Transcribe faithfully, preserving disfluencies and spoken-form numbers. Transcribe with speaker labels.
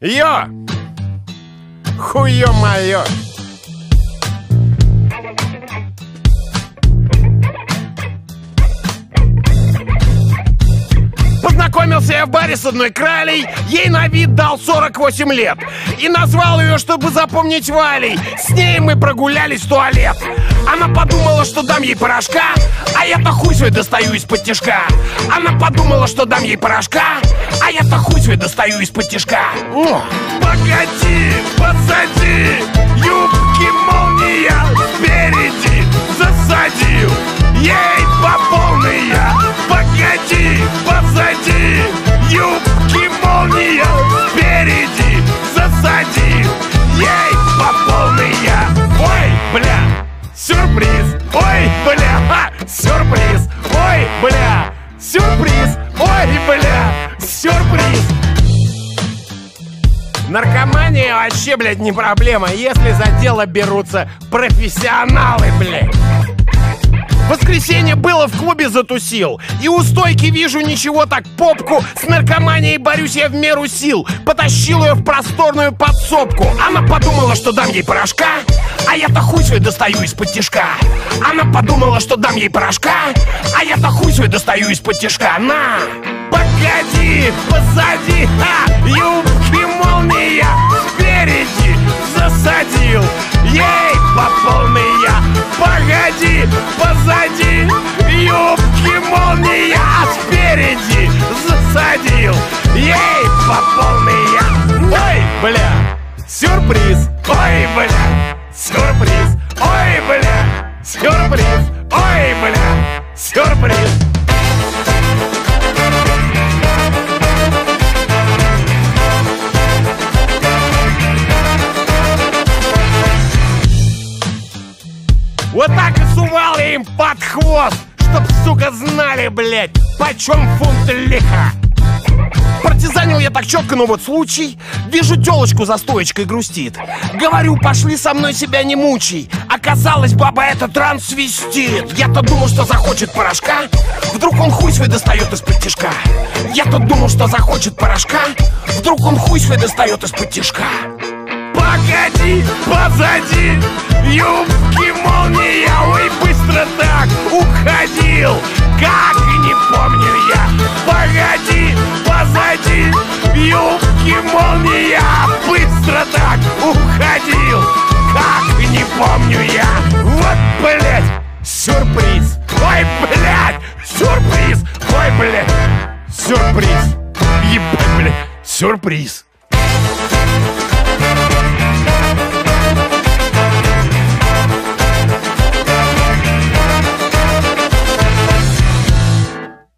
Speaker 1: Йо! Хуё-моё! Познакомился я в баре с одной кралей, ей на вид дал сорок восемь лет. И назвал ее, чтобы запомнить, Валей. С ней мы прогулялись в туалет. Она подумала, что дам ей порошка, а я-то хуй свой достаю из-под тишка. Она подумала, что дам ей порошка, а я-то хуй свой достаю из-под тишка. О! Погоди, посади, юбки молния спереди засадил, ей по полной я. Погоди, позади, юбки молния спереди засадил, ей по полной я. Ой, бля, сюрприз, ой, бля, ха, сюрприз, ой, бля, сюрприз, ой, бля, сюрприз. Наркомания вообще, блядь, не проблема, если за дело берутся профессионалы, блядь. В воскресенье было в клубе затусил, и у стойки вижу ничего так попку. С наркоманией борюсь я в меру сил. Потащил ее в просторную подсобку. Она подумала, что дам ей порошка, а я-то хуй свой достаю из-под тишка. Она подумала, что дам ей порошка, а я-то хуй свой достаю из-под тишка. На! Погоди, позади, а, юбки молния спереди засадил, ей по полной я. Погоди, позади, юбки молния, а спереди засадил, ей по полной я. Ой, бля, сюрприз, ой, бля, сюрприз, ой, бля, сюрприз, ой, бля, сюрприз. Вот так и сувал я им под хвост, чтоб, сука, знали, блядь, почем фунт лиха. Партизанил я так четко, но вот случай. Вижу телочку за стоечкой грустит. Говорю, пошли со мной, себя не мучай. Оказалось, баба это трансвестит. Я-то думал, что захочет порошка, вдруг он хуй свой достает из-под тишка. Я-то думал, что захочет порошка, вдруг он хуй свой достает из-под тишка. Погоди, позади, юбки молния, ой, быстро так уходил, как и не помню я. Погоди, позади, юбки молния, быстро так уходил, как и не помню я. Вот, блядь, сюрприз, ой, блядь, сюрприз, ой, блядь, сюрприз, ебать, блядь, сюрприз.